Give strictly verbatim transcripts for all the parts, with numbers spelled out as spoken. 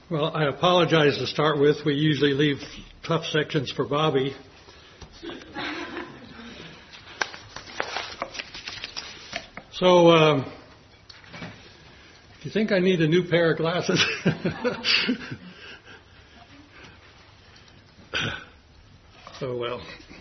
Well, I apologize to start with. We usually leave tough sections for Bobby. So, um, do you think I need a new pair of glasses? Oh, well.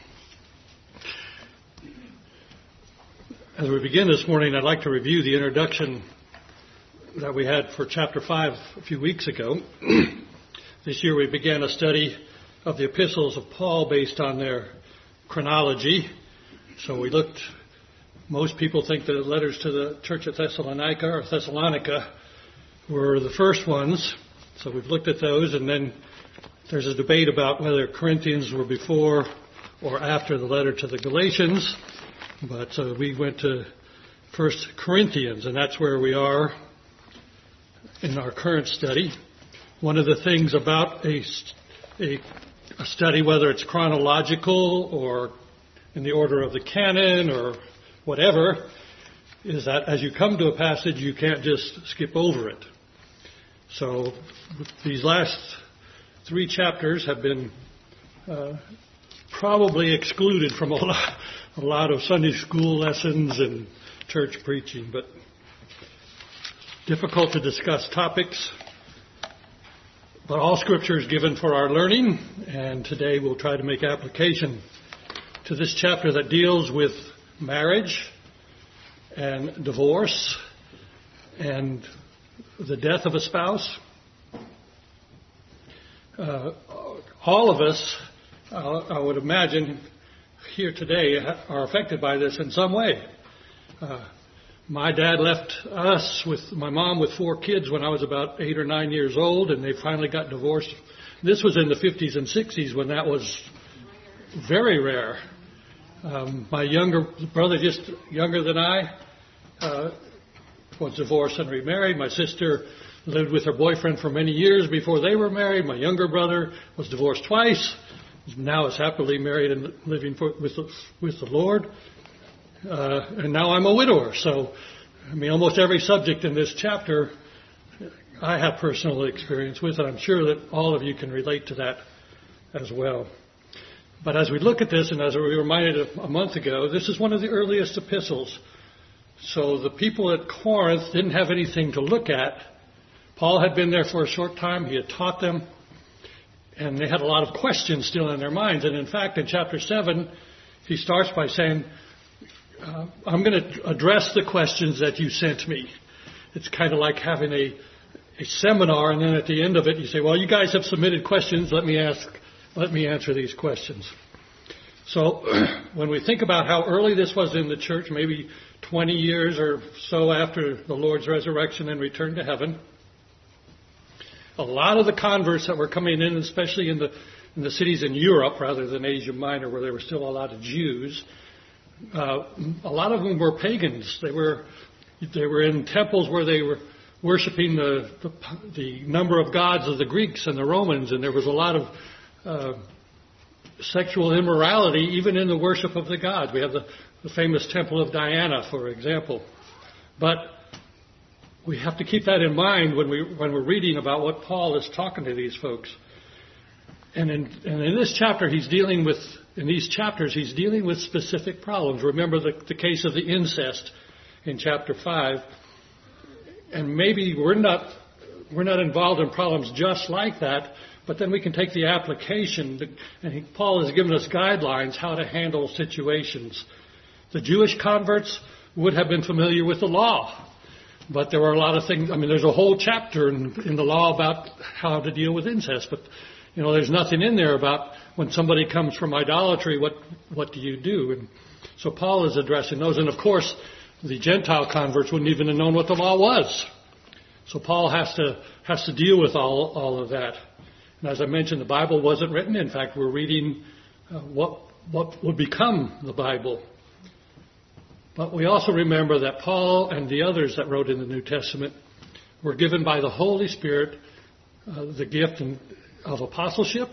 As we begin this morning, I'd like to review the introduction that we had for chapter five a few weeks ago. This year we began a study of the epistles of Paul based on their chronology. So we looked, most people think the letters to the church at Thessalonica or Thessalonica were the first ones. So we've looked at those, and then there's a debate about whether Corinthians were before or after the letter to the Galatians. But uh, we went to First Corinthians, and that's where we are in our current study. One of the things about a, a, a study, whether it's chronological or in the order of the canon or whatever, is that as you come to a passage, you can't just skip over it. So these last three chapters have been uh, probably excluded from a lot, a lot of Sunday school lessons and church preaching, but difficult to discuss topics. But all Scripture is given for our learning, and today we'll try to make application to this chapter that deals with marriage and divorce and the death of a spouse. Uh, all of us, uh, I would imagine, here today are affected by this in some way. Uh, My dad left us with my mom with four kids when I was about eight or nine years old, and they finally got divorced. This was in the fifties and sixties when that was very rare. Um, my younger brother, just younger than I, uh, was divorced and remarried. My sister lived with her boyfriend for many years before they were married. My younger brother was divorced twice. Now is happily married and living for, with, the, with the Lord. Uh, and now I'm a widower. So, I mean, almost every subject in this chapter I have personal experience with, and I'm sure that all of you can relate to that as well. But as we look at this, and as we were reminded a, a month ago, this is one of the earliest epistles. So the people at Corinth didn't have anything to look at. Paul had been there for a short time. He had taught them, and they had a lot of questions still in their minds. And in fact, in chapter seven, he starts by saying, Uh, I'm going to address the questions that you sent me. It's kind of like having a, a seminar, and then at the end of it, you say, well, you guys have submitted questions. Let me ask, let me answer these questions. So when we think about how early this was in the church, maybe twenty years or so after the Lord's resurrection and return to heaven, a lot of the converts that were coming in, especially in the, in the cities in Europe rather than Asia Minor, where there were still a lot of Jews, Uh, a lot of them were pagans. They were they were in temples where they were worshiping the, the the number of gods of the Greeks and the Romans, and there was a lot of uh, sexual immorality even in the worship of the gods. We have the, the famous Temple of Diana, for example. But we have to keep that in mind when we when we're reading about what Paul is talking to these folks. And in, and in this chapter, he's dealing with, in these chapters, he's dealing with specific problems. Remember the, the case of the incest in chapter five. And maybe we're not, we're not involved in problems just like that, but then we can take the application. And he, Paul has given us guidelines how to handle situations. The Jewish converts would have been familiar with the law, but there were a lot of things. I mean, there's a whole chapter in, in the law about how to deal with incest, but you know, there's nothing in there about when somebody comes from idolatry, what what do you do? And so Paul is addressing those. And of course, the Gentile converts wouldn't even have known what the law was. So Paul has to has to deal with all all of that. And as I mentioned, the Bible wasn't written. In fact, we're reading uh, what what would become the Bible. But we also remember that Paul and the others that wrote in the New Testament were given by the Holy Spirit uh, the gift and of apostleship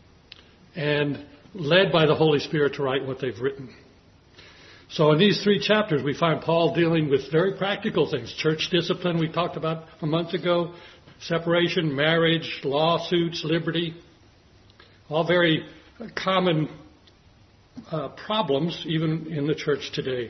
and led by the Holy Spirit to write what they've written. So in these three chapters, we find Paul dealing with very practical things. Church discipline we talked about a month ago, separation, marriage, lawsuits, liberty, all very common uh, problems even in the church today.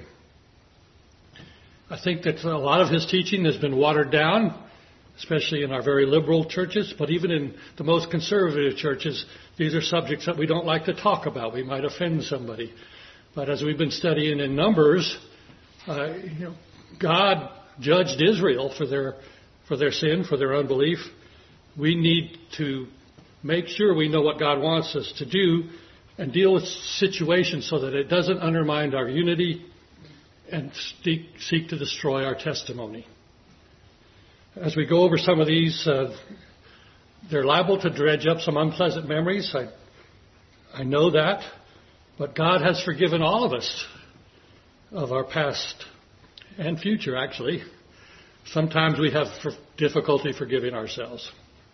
I think that a lot of his teaching has been watered down, especially in our very liberal churches, but even in the most conservative churches, these are subjects that we don't like to talk about. We might offend somebody. But as we've been studying in Numbers, uh, you know, God judged Israel for their for their sin, for their unbelief. We need to make sure we know what God wants us to do and deal with situations so that it doesn't undermine our unity and seek, seek to destroy our testimony. As we go over some of these, uh, they're liable to dredge up some unpleasant memories. I, I know that. But God has forgiven all of us of our past and future, actually. Sometimes we have difficulty forgiving ourselves.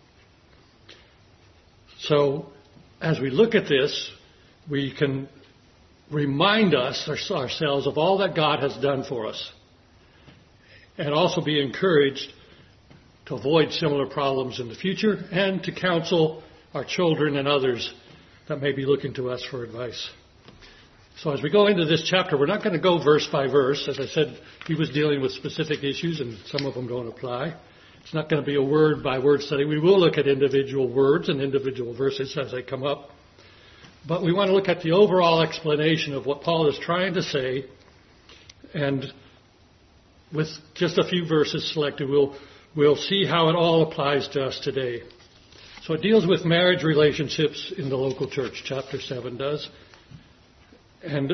So as we look at this, we can remind us ourselves of all that God has done for us, and also be encouraged to avoid similar problems in the future and to counsel our children and others that may be looking to us for advice. So as we go into this chapter, we're not going to go verse by verse. As I said, he was dealing with specific issues and some of them don't apply. It's not going to be a word by word study. We will look at individual words and individual verses as they come up. But we want to look at the overall explanation of what Paul is trying to say. And with just a few verses selected, we'll, we'll see how it all applies to us today. So it deals with marriage relationships in the local church, chapter seven does. And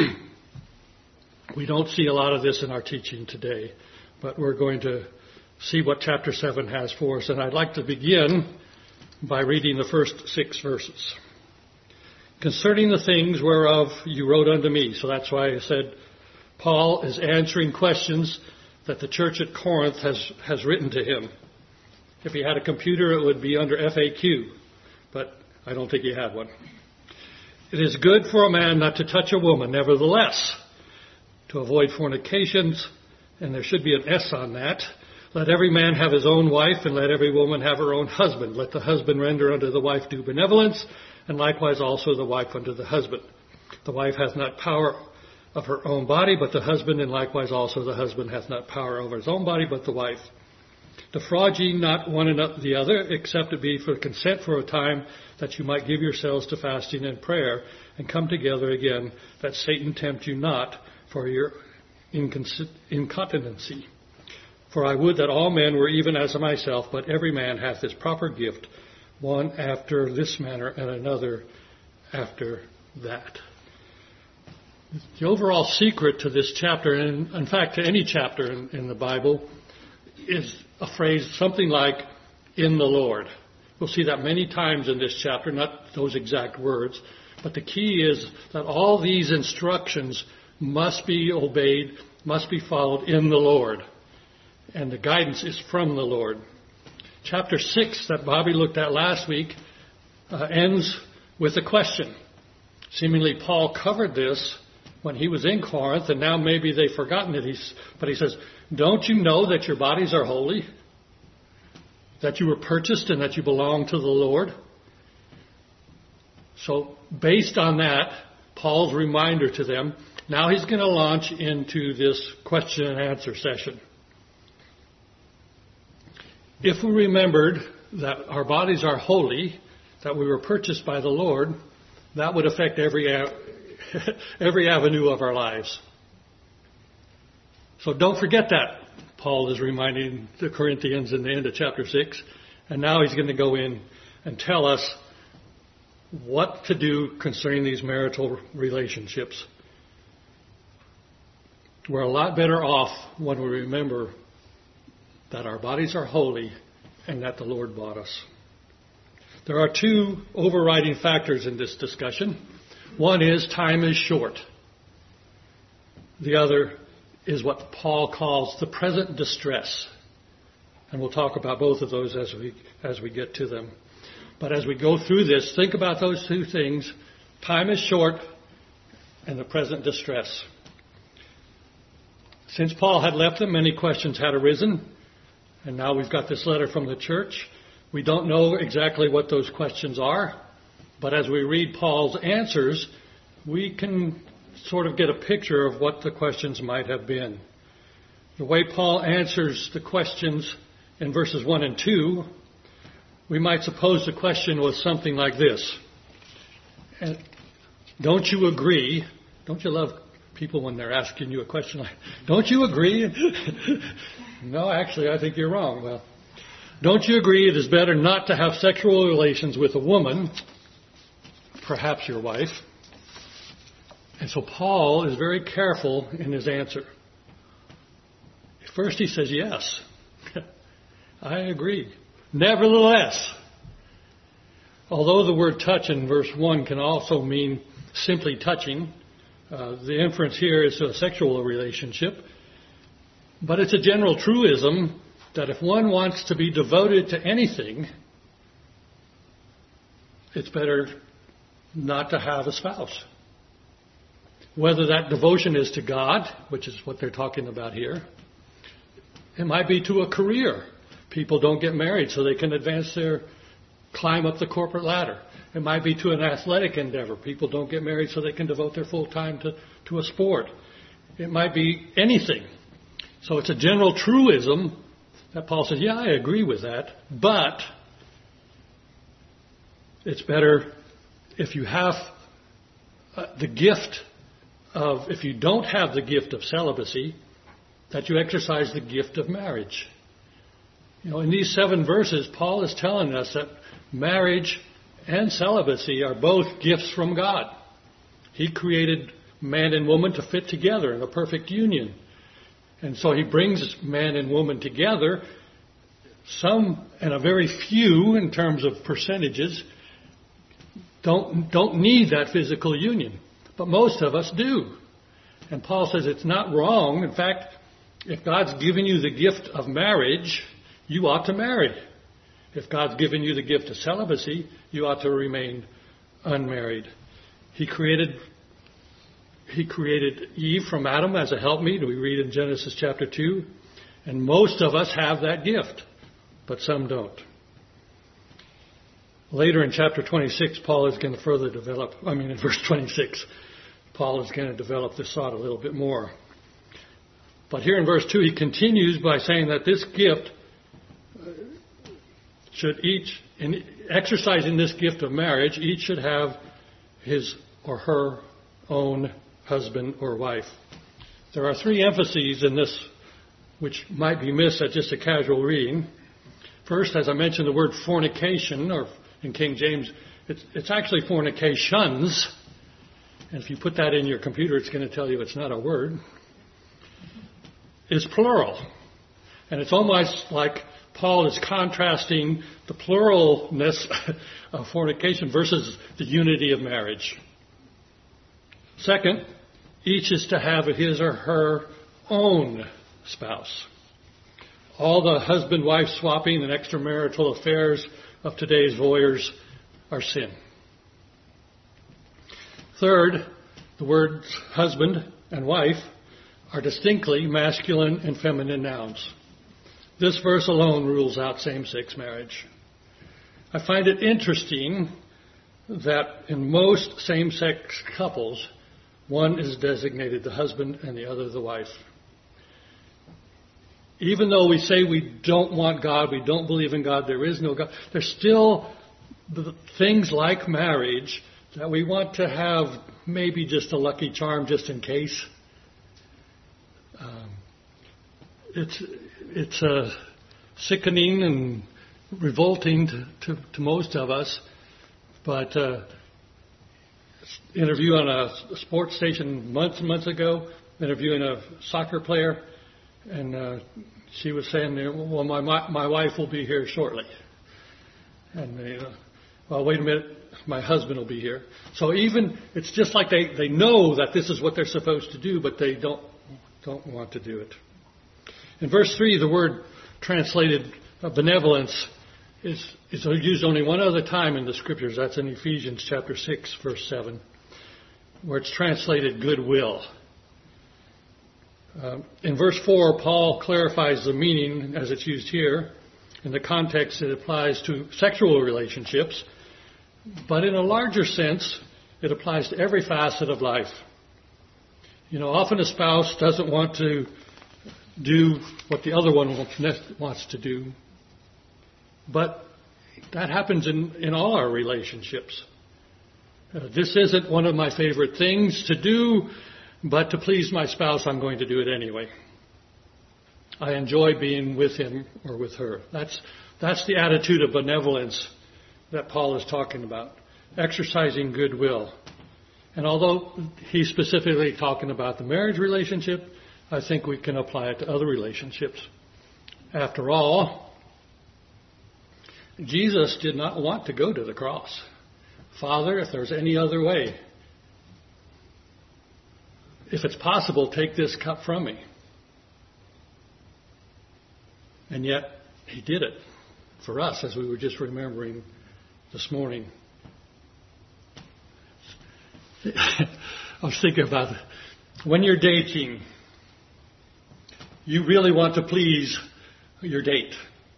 we don't see a lot of this in our teaching today, but we're going to see what chapter seven has for us. And I'd like to begin by reading the first six verses. Concerning the things whereof you wrote unto me. So that's why I said Paul is answering questions that the church at Corinth has, has written to him. If he had a computer, it would be under F A Q, but I don't think he had one. It is good for a man not to touch a woman, nevertheless, to avoid fornications, and there should be an S on that. Let every man have his own wife, and let every woman have her own husband. Let the husband render unto the wife due benevolence, and likewise also the wife unto the husband. The wife hath not power of her own body, but the husband, and likewise also the husband hath not power over his own body, but the wife. Defraud ye not one another the other, except it be for consent for a time, that you might give yourselves to fasting and prayer, and come together again, that Satan tempt you not for your incontinency. For I would that all men were even as myself, but every man hath his proper gift, one after this manner, and another after that. The overall secret to this chapter, and in fact to any chapter in, in the Bible, is a phrase something like, in the Lord. We'll see that many times in this chapter, not those exact words, but the key is that all these instructions must be obeyed, must be followed in the Lord. And the guidance is from the Lord. Chapter six that Bobby looked at last week uh, ends with a question. Seemingly Paul covered this when he was in Corinth, and now maybe they've forgotten it. He's, but he says, don't you know that your bodies are holy? That you were purchased and that you belong to the Lord? So based on that, Paul's reminder to them, now he's going to launch into this question and answer session. If we remembered that our bodies are holy, that we were purchased by the Lord, that would affect every every avenue of our lives. So don't forget that, Paul is reminding the Corinthians in the end of chapter six. And now he's going to go in and tell us what to do concerning these marital relationships. We're a lot better off when we remember that our bodies are holy and that the Lord bought us. There are two overriding factors in this discussion. One is time is short. The other is what Paul calls the present distress. And we'll talk about both of those as we as we get to them. But as we go through this, think about those two things. Time is short and the present distress. Since Paul had left them, many questions had arisen. And now we've got this letter from the church. We don't know exactly what those questions are, but as we read Paul's answers, we can sort of get a picture of what the questions might have been. The way Paul answers the questions in verses one and two, we might suppose the question was something like this. And don't you agree? Don't you love people when they're asking you a question like, don't you agree? No, actually, I think you're wrong. Well, don't you agree it is better not to have sexual relations with a woman, perhaps your wife? And so Paul is very careful in his answer. First he says, yes, I agree. Nevertheless, although the word touch in verse one can also mean simply touching, uh, the inference here is a sexual relationship, but it's a general truism that if one wants to be devoted to anything, it's better not to have a spouse. Whether that devotion is to God, which is what they're talking about here, it might be to a career. People don't get married so they can advance their, climb up the corporate ladder. It might be to an athletic endeavor. People don't get married so they can devote their full time to, to a sport. It might be anything. So it's a general truism that Paul says, yeah, I agree with that, but it's better if you have uh, the gift of, if you don't have the gift of celibacy, that you exercise the gift of marriage. You know, in these seven verses, Paul is telling us that marriage and celibacy are both gifts from God. He created man and woman to fit together in a perfect union. And so he brings man and woman together. Some, and a very few in terms of percentages, don't, don't need that physical union. But most of us do. And Paul says it's not wrong. In fact, if God's given you the gift of marriage, you ought to marry. If God's given you the gift of celibacy, you ought to remain unmarried. He created He created Eve from Adam as a helpmeet. We read in Genesis chapter two. And most of us have that gift, but some don't. Later in chapter twenty-six, Paul is going to further develop, I mean in verse twenty-six, Paul is going to develop this thought a little bit more. But here in verse two, he continues by saying that this gift should each, in exercising this gift of marriage, each should have his or her own husband or wife. There are three emphases in this which might be missed at just a casual reading. First, as I mentioned, the word fornication, or in King James, it's, it's actually fornications. And if you put that in your computer, it's going to tell you it's not a word. It's plural. And it's almost like Paul is contrasting the pluralness of fornication versus the unity of marriage. Second, each is to have his or her own spouse. All the husband-wife swapping and extramarital affairs of today's voyeurs are sin. Third, the words husband and wife are distinctly masculine and feminine nouns. This verse alone rules out same-sex marriage. I find it interesting that in most same-sex couples, one is designated the husband and the other the wife. Even though we say we don't want God, we don't believe in God, there is no God, there's still the things like marriage that we want to have maybe just a lucky charm just in case. Um, it's it's uh, sickening and revolting to, to, to most of us, but uh, interview on a sports station months and months ago, interviewing a soccer player, and uh, she was saying, well, my, my my wife will be here shortly. And they, uh, well, wait a minute, my husband will be here. So even, it's just like they, they know that this is what they're supposed to do, but they don't don't want to do it. In verse three, the word translated benevolence is, is used only one other time in the Scriptures. That's in Ephesians chapter six, verse seven, where it's translated goodwill. Uh, in verse four, Paul clarifies the meaning as it's used here. In the context, it applies to sexual relationships. But in a larger sense, it applies to every facet of life. You know, often a spouse doesn't want to do what the other one wants to do. But that happens in, in all our relationships. Uh, this isn't one of my favorite things to do, but to please my spouse, I'm going to do it anyway. I enjoy being with him or with her. That's, that's the attitude of benevolence that Paul is talking about, exercising goodwill. And although he's specifically talking about the marriage relationship, I think we can apply it to other relationships. After all, Jesus did not want to go to the cross. Father, if there's any other way, if it's possible, take this cup from me. And yet, he did it for us, as we were just remembering this morning. I was thinking about it. When you're dating, you really want to please your date.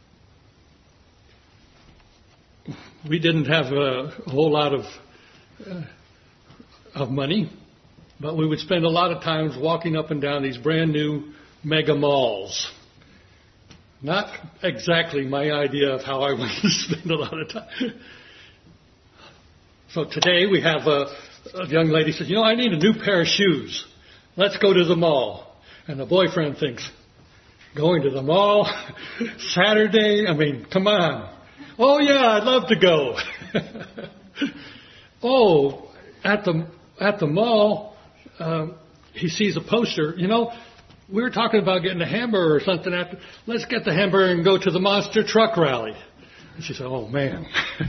We didn't have a, a whole lot of uh, of money, but we would spend a lot of times walking up and down these brand new mega malls. Not exactly my idea of how I want to spend a lot of time. So today we have a, a young lady says, you know, I need a new pair of shoes. Let's go to the mall. And the boyfriend thinks, going to the mall? Saturday? I mean, come on. Oh, yeah, I'd love to go. oh, at the at the mall, um, he sees a poster. You know, we were talking about getting a hamburger or something. After, let's get the hamburger and go to the monster truck rally. And she said, oh, man.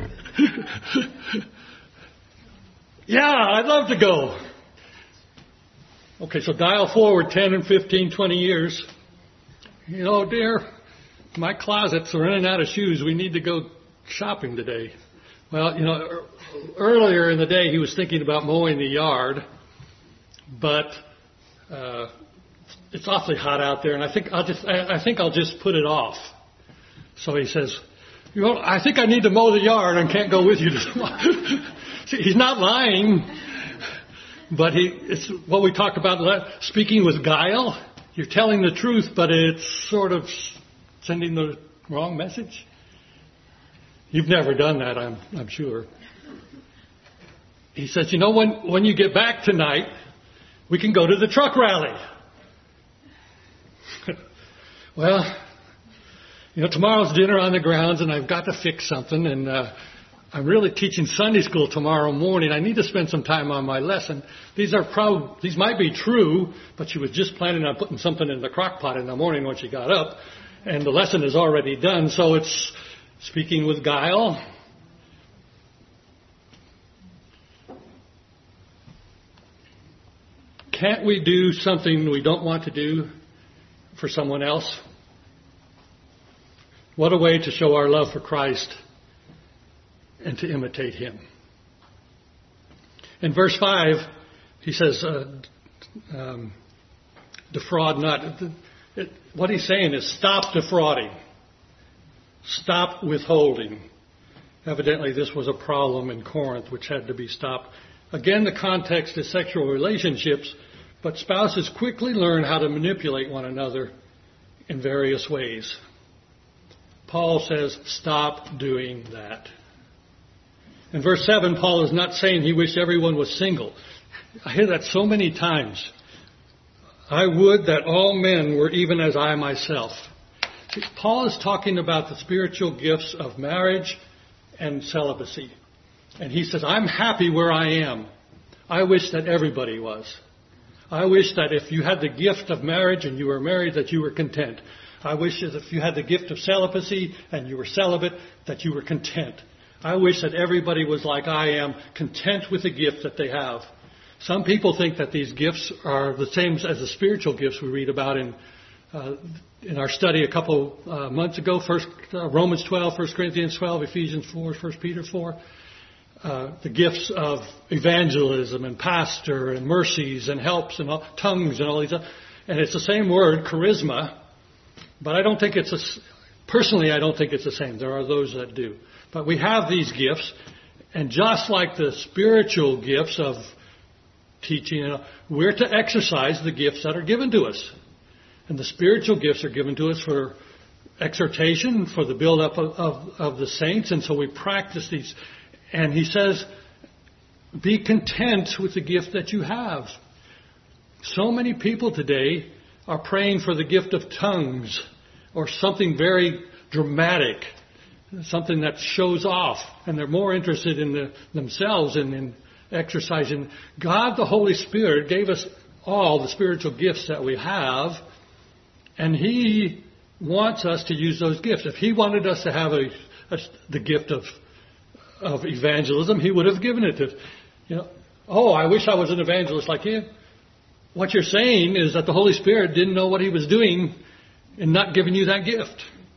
yeah, I'd love to go. Okay, so dial forward ten and fifteen, twenty years. You know, dear, my closet's running out of shoes. We need to go shopping today. Well, you know, earlier in the day he was thinking about mowing the yard, but uh, it's awfully hot out there, and I think I'll just I, I think I'll just put it off. So he says, you know, I think I need to mow the yard and can't go with you to See, he's not lying, but he it's what we talked about, speaking with guile. You're telling the truth, but it's sort of sending the wrong message. You've never done that, I'm, I'm sure. He says, you know, when, when you get back tonight, we can go to the truck rally. well, you know, tomorrow's dinner on the grounds, and I've got to fix something, and uh, I'm really teaching Sunday school tomorrow morning. I need to spend some time on my lesson. These are prob- these might be true, but she was just planning on putting something in the crock pot in the morning when she got up, and the lesson is already done, so it's speaking with guile. Can't we do something we don't want to do for someone else? What a way to show our love for Christ and to imitate him. In verse five, he says, uh, um, defraud not. It, it, what he's saying is stop defrauding. Stop withholding. Evidently, this was a problem in Corinth which had to be stopped. Again, the context is sexual relationships, but spouses quickly learn how to manipulate one another in various ways. Paul says, stop doing that. In verse seven, Paul is not saying he wished everyone was single. I hear that so many times. I would that all men were even as I myself. See, Paul is talking about the spiritual gifts of marriage and celibacy. And he says, I'm happy where I am. I wish that everybody was. I wish that if you had the gift of marriage and you were married, that you were content. I wish that if you had the gift of celibacy and you were celibate, that you were content. I wish that everybody was like I am, content with the gift that they have. Some people think that these gifts are the same as the spiritual gifts we read about in uh, in our study a couple uh, months ago. First uh, Romans twelve, First Corinthians twelve, Ephesians four, First Peter four. Uh, the gifts of evangelism and pastor and mercies and helps and all, tongues and all these. And it's the same word, charisma, but I don't think it's a, personally I don't think it's the same. There are those that do. But we have these gifts, and just like the spiritual gifts of teaching, we're to exercise the gifts that are given to us. And the spiritual gifts are given to us for exhortation, for the build-up of, of, of the saints, and so we practice these. And he says, be content with the gift that you have. So many people today are praying for the gift of tongues or something very dramatic, something that shows off, and they're more interested in the, themselves and in exercising. God, the Holy Spirit, gave us all the spiritual gifts that we have, and He wants us to use those gifts. If He wanted us to have a, a, the gift of of evangelism, He would have given it to, you know, oh, I wish I was an evangelist like you. What you're saying is that the Holy Spirit didn't know what He was doing in not giving you that gift.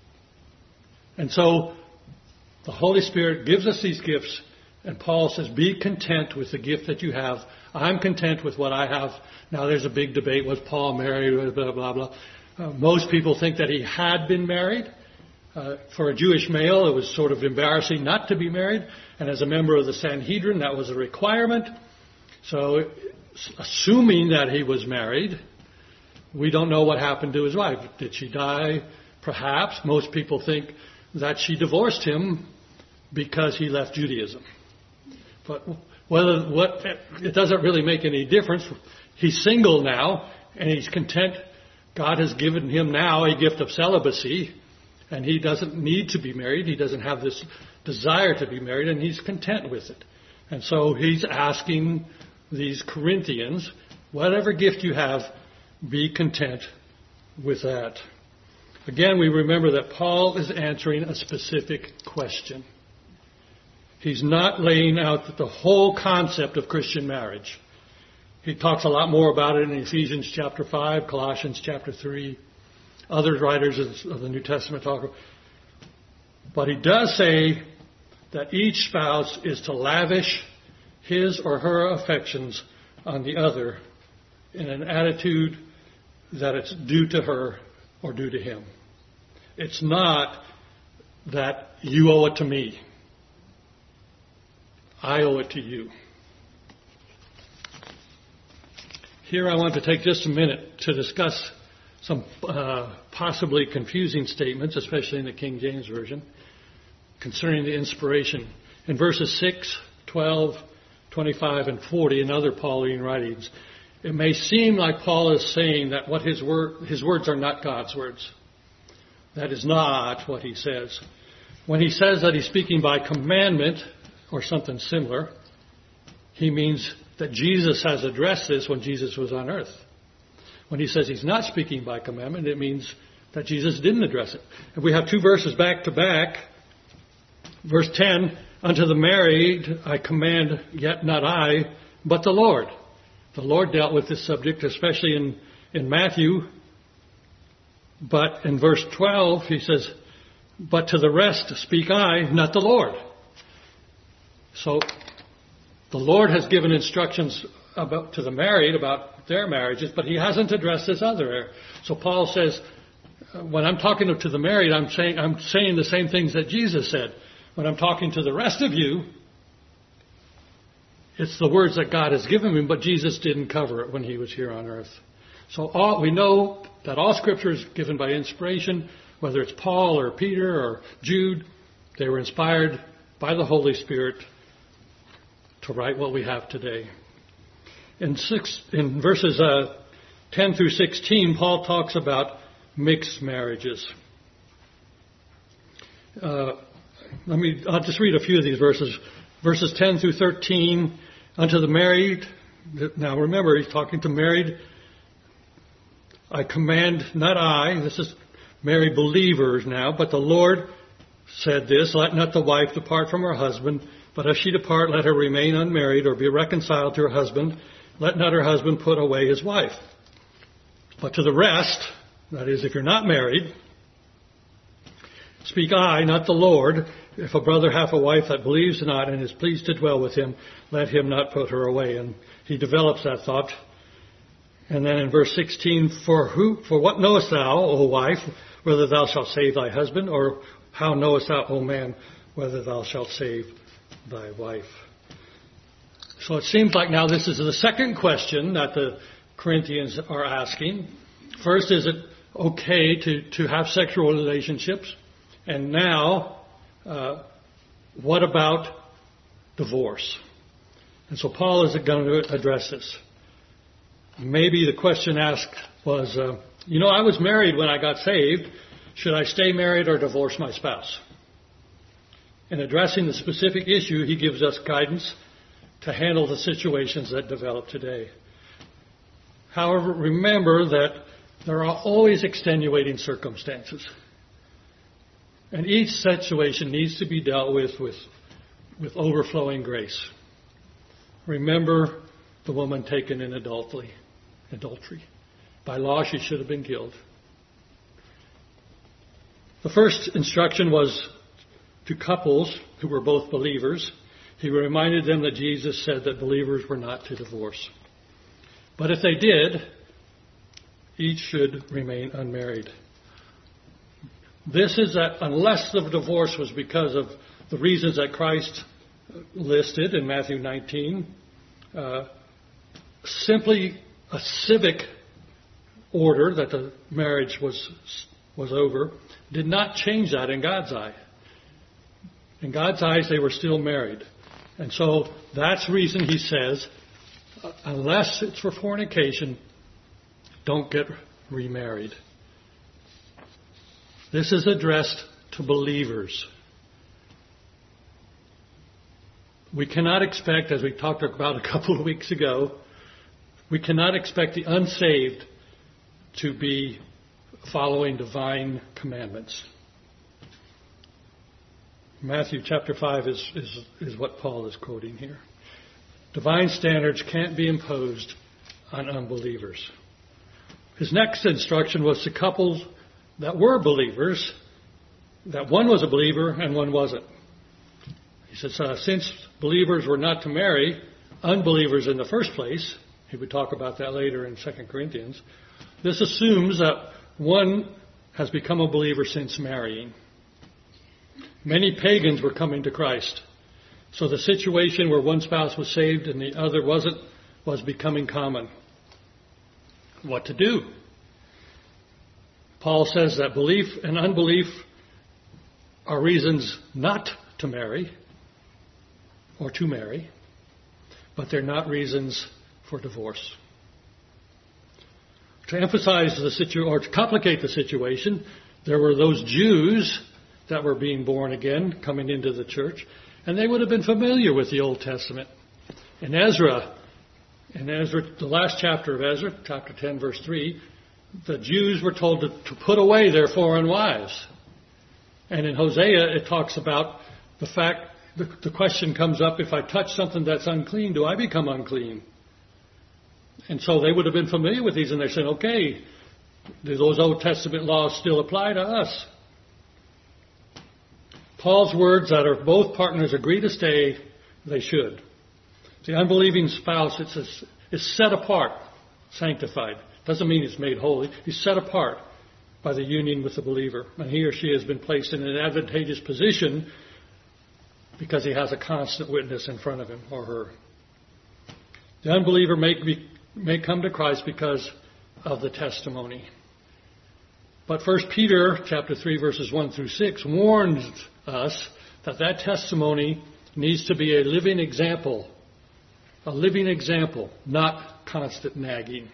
And so the Holy Spirit gives us these gifts, and Paul says, be content with the gift that you have. I'm content with what I have. Now there's a big debate. Was Paul married? Blah, blah, blah. Uh, most people think that he had been married. Uh, for a Jewish male, it was sort of embarrassing not to be married. And as a member of the Sanhedrin, that was a requirement. So, assuming that he was married, we don't know what happened to his wife. Did she die? Perhaps. Most people think that she divorced him because he left Judaism. But whether what it doesn't really make any difference. He's single now, and he's content. God has given him now a gift of celibacy. And he doesn't need to be married. He doesn't have this desire to be married, and he's content with it. And so he's asking these Corinthians, whatever gift you have, be content with that. Again, we remember that Paul is answering a specific question. He's not laying out the whole concept of Christian marriage. He talks a lot more about it in Ephesians chapter five, Colossians chapter three. Other writers of the New Testament talk. But he does say that each spouse is to lavish his or her affections on the other in an attitude that it's due to her or due to him. It's not that you owe it to me. I owe it to you. Here I want to take just a minute to discuss some uh, possibly confusing statements, especially in the King James Version, concerning the inspiration. In verses six, twelve, twenty-five, and forty, and other Pauline writings, it may seem like Paul is saying that what his, word, his words are not God's words. That is not what he says. When he says that he's speaking by commandment, or something similar, he means that Jesus has addressed this when Jesus was on earth. When he says he's not speaking by commandment, it means that Jesus didn't address it. And we have two verses back to back. Verse ten, unto the married I command, yet not I, but the Lord. The Lord dealt with this subject, especially in, in Matthew. But in verse twelve, he says, but to the rest speak I, not the Lord. So the Lord has given instructions about to the married about their marriages, but he hasn't addressed this other area. So Paul says, when I'm talking to the married, I'm saying I'm saying the same things that Jesus said. When I'm talking to the rest of you, it's the words that God has given me, but Jesus didn't cover it when he was here on earth. So all, we know that all Scripture is given by inspiration, whether it's Paul or Peter or Jude. They were inspired by the Holy Spirit to write what we have today. In, six, in verses uh, ten through sixteen, Paul talks about mixed marriages. Uh, let me. I'll just read a few of these verses. Verses ten through thirteen. Unto the married. Now remember, he's talking to married. I command, not I. This is married believers now. But the Lord said this: let not the wife depart from her husband. But if she depart, let her remain unmarried or be reconciled to her husband. Let not her husband put away his wife. But to the rest, that is, if you're not married, speak I, not the Lord. If a brother hath a wife that believes not and is pleased to dwell with him, let him not put her away. And he develops that thought And then in verse sixteen, for who, for what knowest thou, O wife, whether thou shalt save thy husband, or how knowest thou, O man, whether thou shalt save thy wife? So it seems like now this is the second question that the Corinthians are asking. First, is it okay to, to have sexual relationships? And now, uh, what about divorce? And so Paul is going to address this. Maybe the question asked was, uh, you know, I was married when I got saved. Should I stay married or divorce my spouse? In addressing the specific issue, he gives us guidance to handle the situations that develop today. However, remember that there are always extenuating circumstances. And each situation needs to be dealt with with, with overflowing grace. Remember the woman taken in adultery. Adultery. By law, she should have been killed. The first instruction was to couples who were both believers. He reminded them that Jesus said that believers were not to divorce. But if they did, each should remain unmarried. This is that unless the divorce was because of the reasons that Christ listed in Matthew nineteen, uh, simply a civic order that the marriage was was over did not change that in God's eye. In God's eyes, they were still married. And so that's the reason he says, unless it's for fornication, don't get remarried. This is addressed to believers. We cannot expect, as we talked about a couple of weeks ago, we cannot expect the unsaved to be following divine commandments. Matthew chapter five is, is, is what Paul is quoting here. Divine standards can't be imposed on unbelievers. His next instruction was to couples that were believers, that one was a believer and one wasn't. He says, uh, since believers were not to marry unbelievers in the first place, he would talk about that later in Second Corinthians, this assumes that one has become a believer since marrying. Many pagans were coming to Christ. So the situation where one spouse was saved and the other wasn't was becoming common. What to do? Paul says that belief and unbelief are reasons not to marry or to marry, but they're not reasons for divorce. To emphasize the situation, or to complicate the situation, there were those Jews that were being born again, coming into the church, and they would have been familiar with the Old Testament. In Ezra, in Ezra, the last chapter of Ezra, chapter ten, verse three, the Jews were told to, to put away their foreign wives. And in Hosea, it talks about the fact, the, the question comes up, if I touch something that's unclean, do I become unclean? And so they would have been familiar with these, and they said, okay, do those Old Testament laws still apply to us? Paul's words that are both partners agree to stay, they should. The unbelieving spouse it says, is set apart, sanctified. Doesn't mean he's made holy. He's set apart by the union with the believer. And he or she has been placed in an advantageous position because he has a constant witness in front of him or her. The unbeliever may, be, may come to Christ because of the testimony. But First Peter chapter three, verses one through six warns us that that testimony needs to be a living example. A living example, not constant nagging.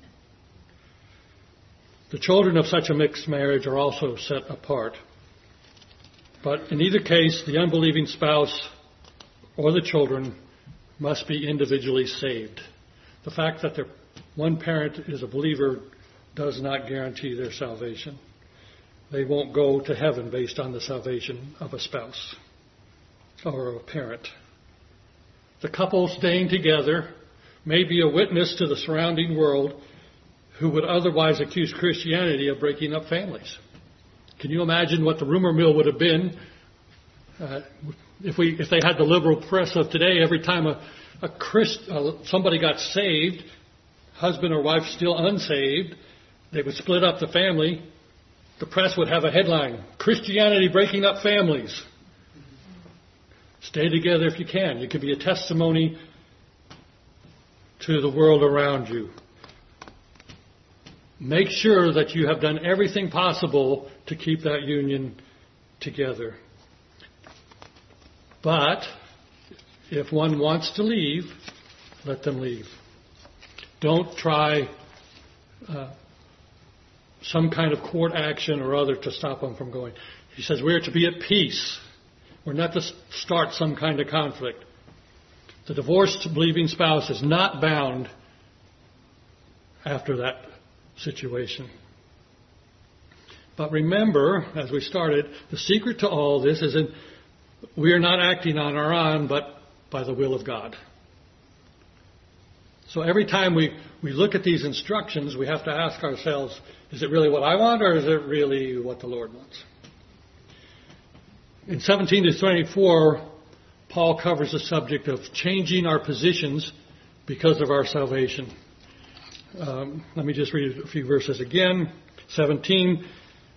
The children of such a mixed marriage are also set apart. But in either case, the unbelieving spouse or the children must be individually saved. The fact that their one parent is a believer does not guarantee their salvation. They won't go to heaven based on the salvation of a spouse or a parent. The couple staying together may be a witness to the surrounding world who would otherwise accuse Christianity of breaking up families. Can you imagine what the rumor mill would have been uh, if we if they had the liberal press of today? Every time a, a Christ, uh, somebody got saved, husband or wife still unsaved, they would split up the family. The press would have a headline, Christianity breaking up families. Stay together if you can. You could be a testimony to the world around you. Make sure that you have done everything possible to keep that union together. But if one wants to leave, let them leave. Don't try uh, some kind of court action or other to stop them from going. He says we're to be at peace. We're not to start some kind of conflict. The divorced believing spouse is not bound after that situation. But remember, as we started, the secret to all this is in we are not acting on our own, but by the will of God. So every time we, we look at these instructions, we have to ask ourselves, is it really what I want or is it really what the Lord wants? In seventeen to twenty-four, Paul covers the subject of changing our positions because of our salvation. Um, let me just read a few verses again. seventeen.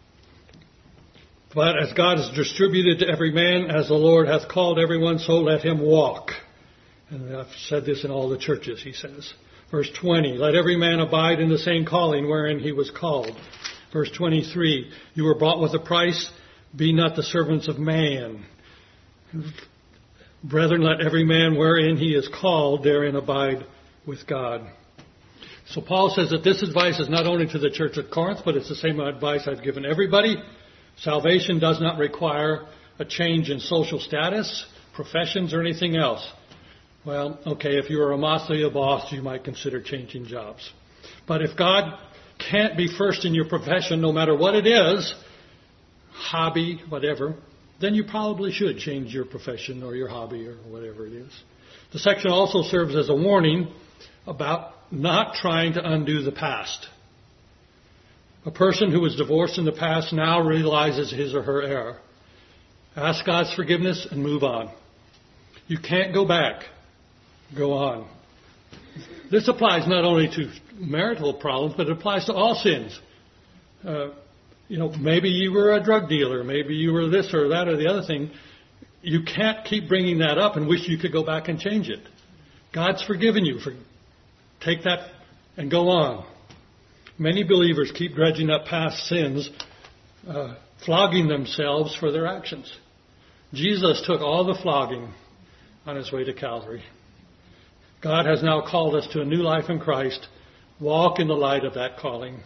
But as God has distributed to every man, as the Lord hath called everyone, so let him walk. And I've said this in all the churches, he says. Verse twenty, let every man abide in the same calling wherein he was called. Verse twenty-three, you were bought with a price, be not the servants of man. Brethren, let every man wherein he is called, therein abide with God. So Paul says that this advice is not only to the church at Corinth, but it's the same advice I've given everybody. Salvation does not require a change in social status, professions, or anything else. Well, okay, if you were a mafia boss, you might consider changing jobs. But if God can't be first in your profession, no matter what it is, hobby, whatever, then you probably should change your profession or your hobby or whatever it is. The section also serves as a warning about not trying to undo the past. A person who was divorced in the past now realizes his or her error. Ask God's forgiveness and move on. You can't go back. Go on. This applies not only to marital problems, but it applies to all sins. Uh, you know, maybe you were a drug dealer. Maybe you were this or that or the other thing. You can't keep bringing that up and wish you could go back and change it. God's forgiven you. For, take that and go on. Many believers keep dredging up past sins, uh, flogging themselves for their actions. Jesus took all the flogging on his way to Calvary. God has now called us to a new life in Christ. Walk in the light of that calling.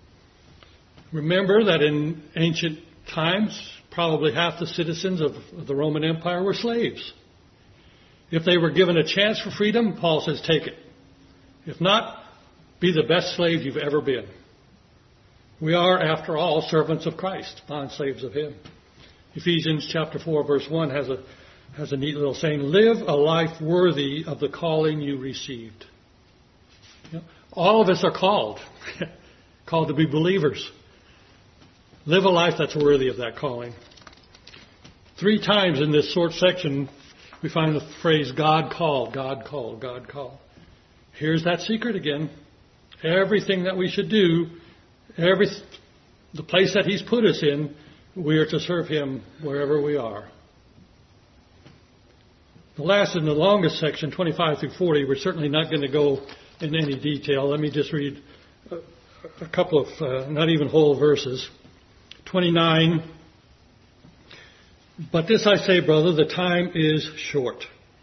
Remember that in ancient times, probably half the citizens of the Roman Empire were slaves. If they were given a chance for freedom, Paul says, take it. If not, be the best slave you've ever been. We are, after all, servants of Christ, bond slaves of Him. Ephesians chapter four, verse one has a has a neat little saying, live a life worthy of the calling you received. You know, all of us are called, called to be believers. Live a life that's worthy of that calling. Three times in this short section, we find the phrase, God called, God called, God called. Here's that secret again. Everything that we should do, every the place that He's put us in, we are to serve Him wherever we are. The last and the longest section, twenty-five through forty, we're certainly not going to go in any detail. Let me just read a, a couple of, uh, not even whole verses. twenty-nine, but this I say, brother, the time is short.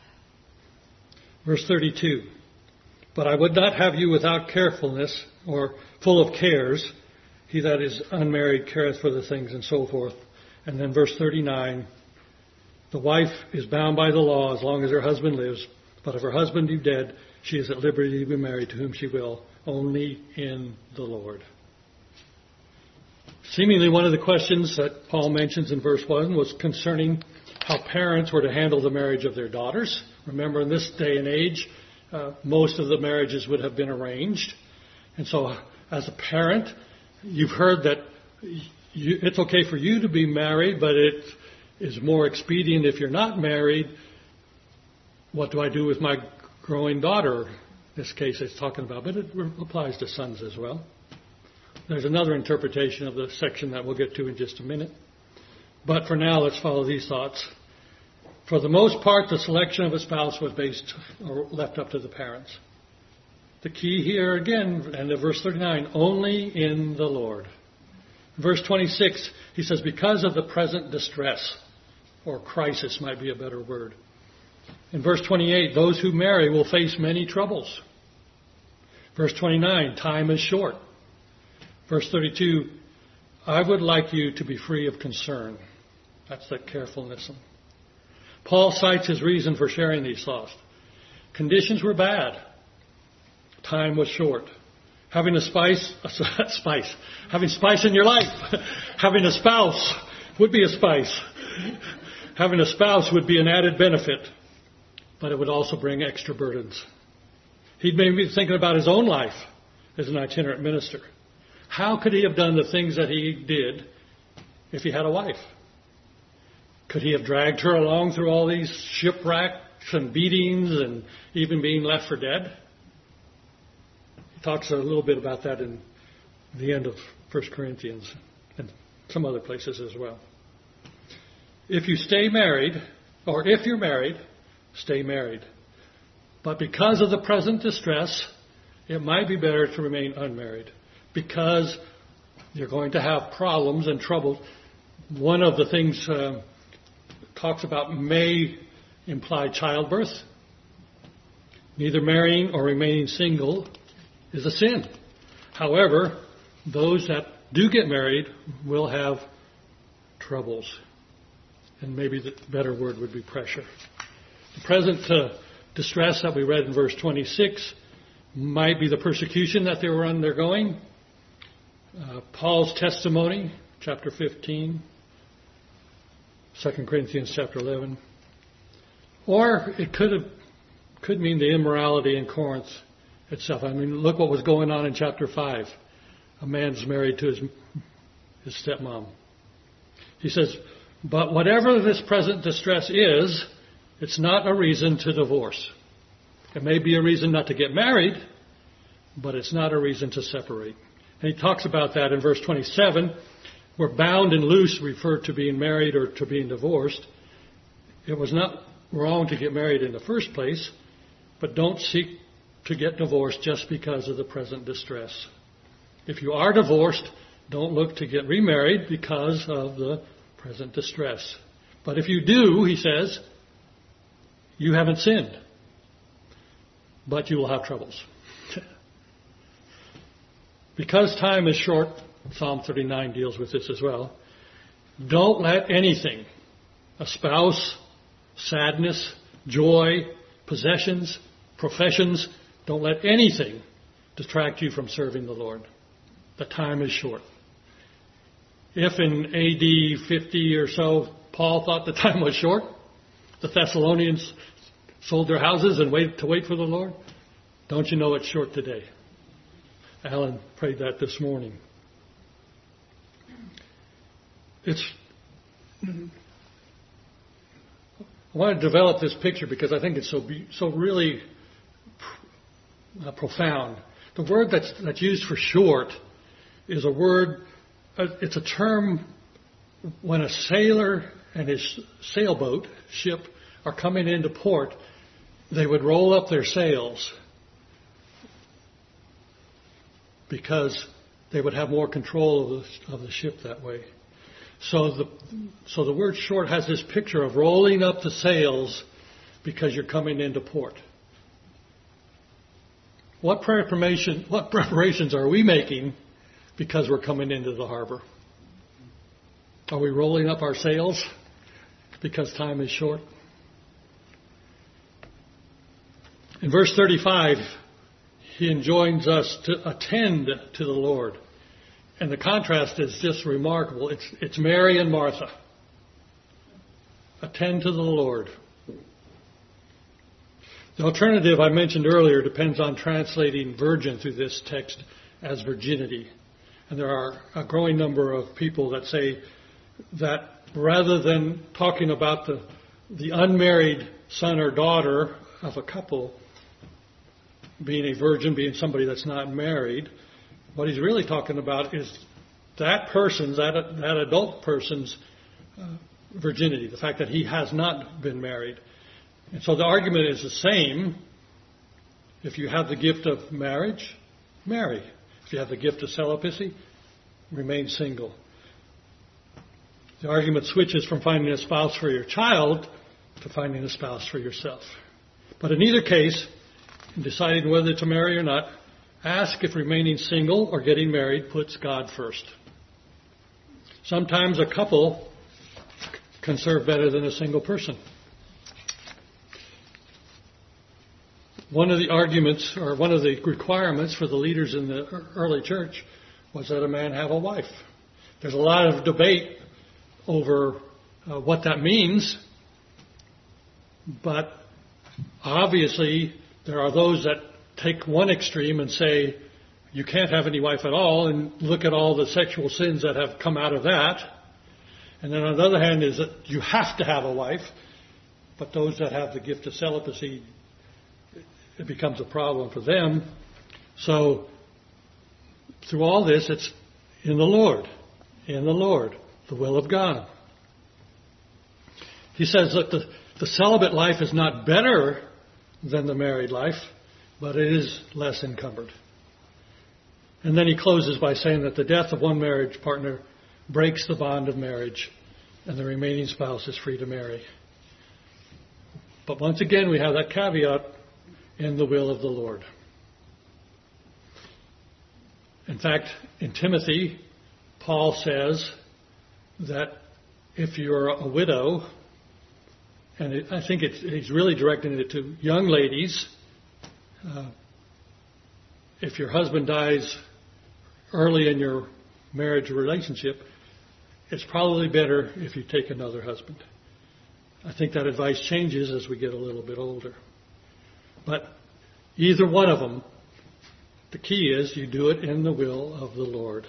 Verse thirty-two, but I would not have you without carefulness or full of cares. He that is unmarried careth for the things and so forth. And then verse thirty-nine, the wife is bound by the law as long as her husband lives. But if her husband be dead, she is at liberty to be married to whom she will, only in the Lord. Seemingly one of the questions that Paul mentions in verse one was concerning how parents were to handle the marriage of their daughters. Remember, in this day and age, uh, most of the marriages would have been arranged. And so as a parent, you've heard that you, it's okay for you to be married, but it is more expedient if you're not married. What do I do with my growing daughter? this case it's talking about, but it applies to sons as well. There's another interpretation of the section that we'll get to in just a minute. But for now, let's follow these thoughts. For the most part, the selection of a spouse was based or left up to the parents. The key here again, and in verse thirty-nine, only in the Lord. Verse twenty-six, he says, because of the present distress, or crisis might be a better word. In verse twenty-eight, those who marry will face many troubles. Verse twenty-nine, time is short. Verse thirty-two, I would like you to be free of concern. That's that carefulness. Paul cites his reason for sharing these thoughts. Conditions were bad. Time was short. Having a spice, a spice, having spice in your life, having a spouse would be a spice. Having a spouse would be an added benefit, but it would also bring extra burdens. He'd maybe be thinking about his own life as an itinerant minister. How could he have done the things that he did if he had a wife? Could he have dragged her along through all these shipwrecks and beatings and even being left for dead? He talks a little bit about that in the end of First Corinthians and some other places as well. If you stay married, or if you're married, stay married. But because of the present distress, it might be better to remain unmarried, because you're going to have problems and troubles. One of the things uh, talks about may imply childbirth. Neither marrying or remaining single is a sin. However, those that do get married will have troubles. And maybe the better word would be pressure. The present uh, distress that we read in verse twenty-six might be the persecution that they were undergoing. Uh, Paul's testimony, chapter fifteen, Second Corinthians chapter eleven. Or it could have, could mean the immorality in Corinth itself. I mean, look what was going on in chapter five. A man's married to his, his stepmom. He says, but whatever this present distress is, it's not a reason to divorce. It may be a reason not to get married, but it's not a reason to separate. And he talks about that in verse twenty-seven, where bound and loose refer to being married or to being divorced. It was not wrong to get married in the first place, but don't seek to get divorced just because of the present distress. If you are divorced, don't look to get remarried because of the present distress. But if you do, he says, you haven't sinned, but you will have troubles. Because time is short, Psalm thirty-nine deals with this as well. Don't let anything, a spouse, sadness, joy, possessions, professions, don't let anything distract you from serving the Lord. The time is short. If in A D fifty or so, Paul thought the time was short, the Thessalonians sold their houses and waited to wait for the Lord, don't you know it's short today? Alan prayed that this morning. It's, I want to develop this picture because I think it's so so really uh, profound. The word that's, that's used for short is a word, uh, it's a term when a sailor and his sailboat, ship, are coming into port, they would roll up their sails because they would have more control of the, of the ship that way. So the so the word short has this picture of rolling up the sails because you're coming into port. What preparation, what preparations are we making because we're coming into the harbor? Are we rolling up our sails because time is short? In verse thirty-five, he enjoins us to attend to the Lord. And the contrast is just remarkable. It's, it's Mary and Martha. Attend to the Lord. The alternative I mentioned earlier depends on translating virgin through this text as virginity. And there are a growing number of people that say that rather than talking about the, the unmarried son or daughter of a couple, being a virgin, being somebody that's not married. What he's really talking about is that person's, that, that adult person's uh, virginity, the fact that he has not been married. And so the argument is the same. If you have the gift of marriage, marry. If you have the gift of celibacy, remain single. The argument switches from finding a spouse for your child to finding a spouse for yourself. But in either case, in deciding whether to marry or not, ask if remaining single or getting married puts God first. Sometimes a couple can serve better than a single person. One of the arguments, or one of the requirements for the leaders in the early church was that a man have a wife. There's a lot of debate over uh, what that means, but obviously there are those that take one extreme and say you can't have any wife at all, and look at all the sexual sins that have come out of that. And then on the other hand is that you have to have a wife, but those that have the gift of celibacy, it becomes a problem for them. So through all this, it's in the Lord, in the Lord, the will of God. He says that the, the celibate life is not better than the married life, but it is less encumbered. And then he closes by saying that the death of one marriage partner breaks the bond of marriage, and the remaining spouse is free to marry. But once again, we have that caveat, in the will of the Lord. In fact, in Timothy, Paul says that if you're a widow, and it, I think it's, he's really directing it to young ladies, uh, if your husband dies early in your marriage relationship, it's probably better if you take another husband. I think that advice changes as we get a little bit older. But either one of them, the key is you do it in the will of the Lord.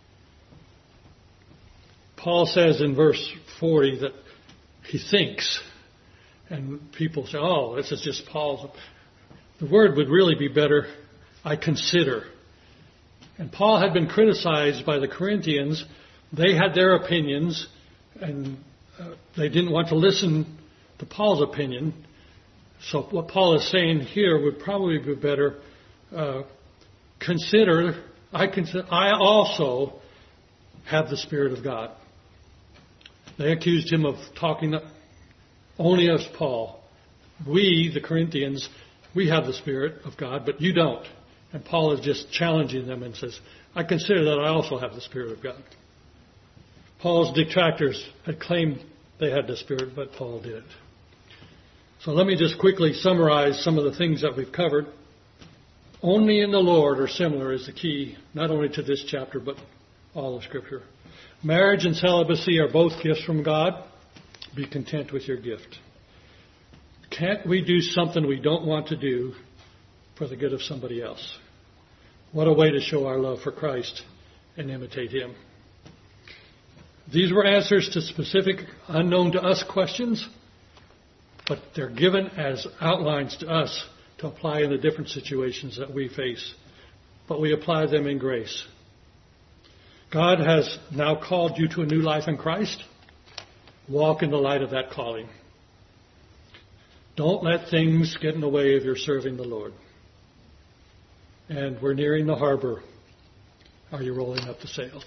Paul says in verse forty that he thinks, and people say, oh, this is just Paul's. The word would really be better, I consider. And Paul had been criticized by the Corinthians. They had their opinions, and uh, they didn't want to listen to Paul's opinion. So what Paul is saying here would probably be better. Uh, consider, I consider, I also have the Spirit of God. They accused him of talking only as Paul. We, the Corinthians, we have the Spirit of God, but you don't. And Paul is just challenging them and says, I consider that I also have the Spirit of God. Paul's detractors had claimed they had the Spirit, but Paul didn't. So let me just quickly summarize some of the things that we've covered. Only in the Lord or similar is the key, not only to this chapter, but all of Scripture. Marriage and celibacy are both gifts from God. Be content with your gift. Can't we do something we don't want to do for the good of somebody else? What a way to show our love for Christ and imitate Him. These were answers to specific, unknown to us questions, but they're given as outlines to us to apply in the different situations that we face. But we apply them in grace. God has now called you to a new life in Christ. Walk in the light of that calling. Don't let things get in the way of your serving the Lord. And we're nearing the harbor. Are you rolling up the sails?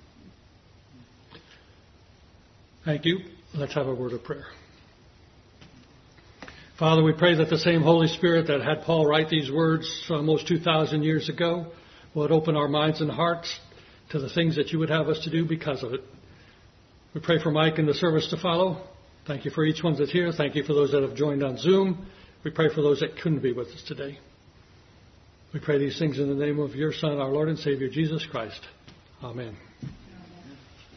Thank you. Let's have a word of prayer. Father, we pray that the same Holy Spirit that had Paul write these words almost two thousand years ago would open our minds and hearts to the things that you would have us to do because of it. We pray for Mike and the service to follow. Thank you for each one that's here. Thank you for those that have joined on Zoom. We pray for those that couldn't be with us today. We pray these things in the name of your Son, our Lord and Savior, Jesus Christ. Amen.